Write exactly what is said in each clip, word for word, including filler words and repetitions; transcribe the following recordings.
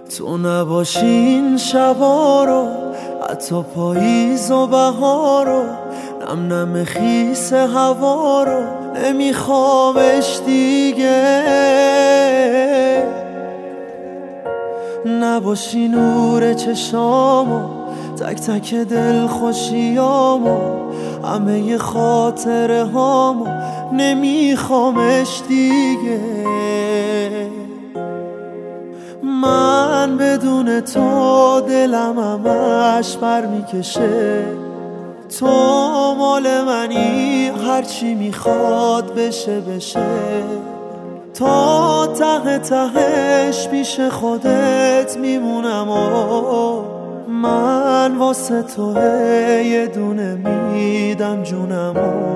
تو نباشی این شبا رو، حتی پاییز و بهار رو، نم نم خیس هوا رو نمیخوامش دیگه. نباشی نور چشامو، تک تک دل خوشیامو، همه خاطره هامو نمیخوامش دیگه. من بدون تو دلم همش پر میکشه، تو مال منی هرچی میخواد بشه بشه. تا ته تهش پیش خودت میمونم و من واسه تو یه دونه میدم جونمو.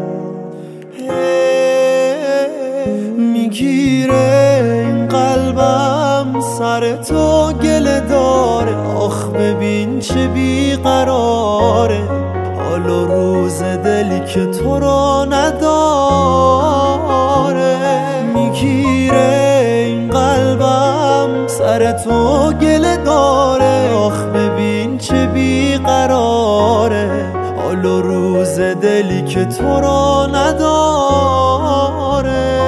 میگیره این قلبم سر تو گله داره، آخ ببین چه بیقراره، حال و روز دلی که تو رو نداره. میگیره این قلبم سر تو گله داره، آخ ببین چه بیقراره، حال و روز دلی که تو رو نداره.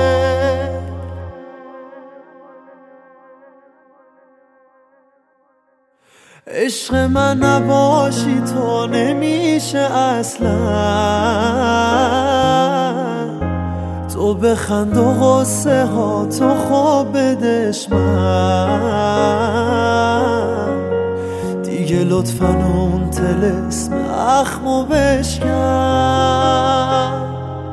عشق من نباشی تو نمیشه اصلا، تو بخند و غصه ها تو خواب بدش من، دیگه لطفاً اون طلسم اخمو بشکن.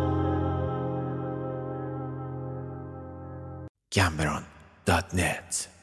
گمبران دات نت